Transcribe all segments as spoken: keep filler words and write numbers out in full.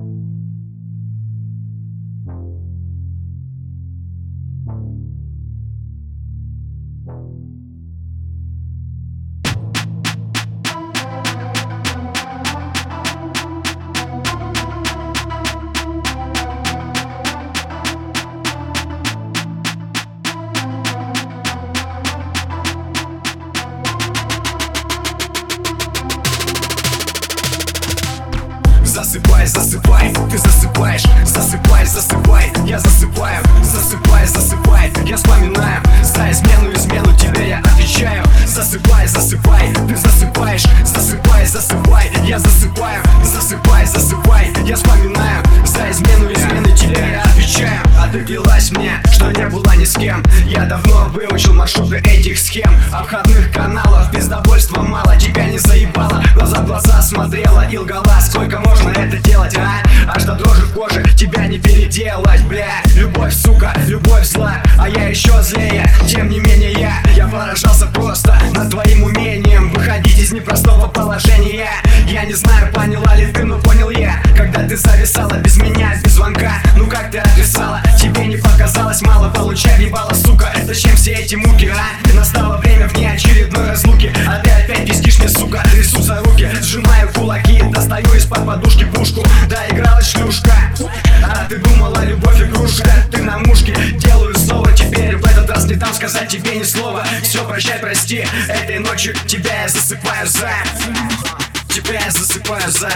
Засыпай, засыпай, ты засыпаешь, засыпай, засыпай, я засыпаю, засыпай, засыпай, я вспоминаю, за измену, измену тебе я отвечаю. Засыпай, засыпай, ты засыпаешь, засыпай, засыпай, я засыпаю, засыпай, засыпай, я вспоминаю, за измену, измену тебе я отвечаю. А ты клялась мне, что не была ни с кем, я давно выучил маршруты этих схем. Обходных каналов, пиздобольства мало, тебя не заебало, глаза в глаза смотрела и лгала. Сколько можно это делать, а? Аж до дрожи в коже тебя не переделать, бля. Любовь, сука, любовь зла, а я еще злее. Тем не менее я, я поражался просто над твоим умением выходить из непростого положения. Я не знаю, поняла ли ты, но понял я, когда ты зависала без меня, без звонка. Ну как ты отвисала, тебе не показалось мало, получай въебала, сука. Зачем все эти муки, а? Настало время внеочередной разлуки, а ты опять пиздишь мне, сука. Трясутся руки, сжимаю кулаки, достаю из-под подушки пушку. Доигралась шлюшка, а ты думала, любовь игрушка. Ты на мушке, делаю снова теперь. В этот раз не дам сказать тебе ни слова. Все, прощай, прости, этой ночью тебя я засыпаю за. Тебя я засыпаю за.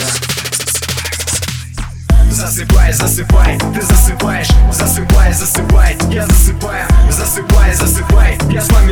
Засыпай, засыпай, ты засыпаешь, засыпай, засыпай, я засыпаю, засыпай, засыпай, я с вами.